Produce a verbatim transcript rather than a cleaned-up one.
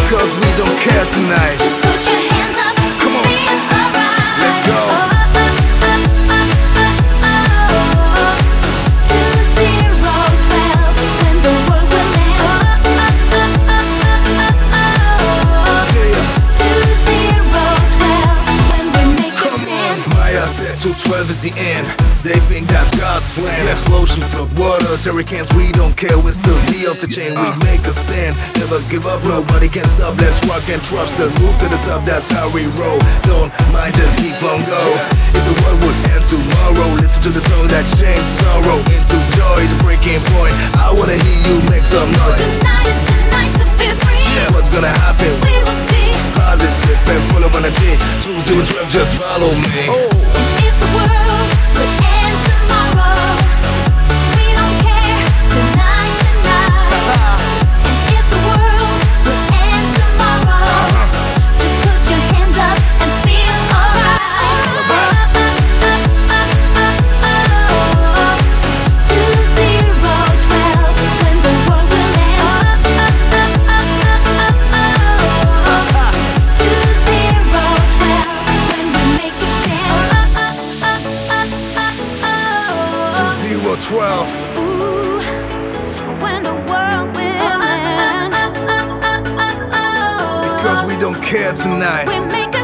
Because we don't care tonight. Just put your hands up. Come on. Feel alright. Let's go. two twelve is the end. They think that's God's plan. Explosion, flood waters, hurricanes. We don't care, we still be off the chain. We make a stand, never give up. Nobody can stop. Let's rock and drop, still move to the top. That's how we roll. Don't mind, just keep on go. If the world would end tomorrow, listen to the song that changed sorrow into joy. The breaking point. I wanna hear you make some noise. Tonight is the night to feel free. Yeah, what's gonna happen? We will see. Positive and full of energy. two zero twelve, just follow me. Oh. If the world would end tomorrow, we don't care. Tonight, tonight. And if the world would end tomorrow, just put your hands up and feel alright. Two zero twelve, when the world will end. Two zero twelve, when we make a stand. two zero twelve. Ooh, when the world will end. Because we don't care tonight. We make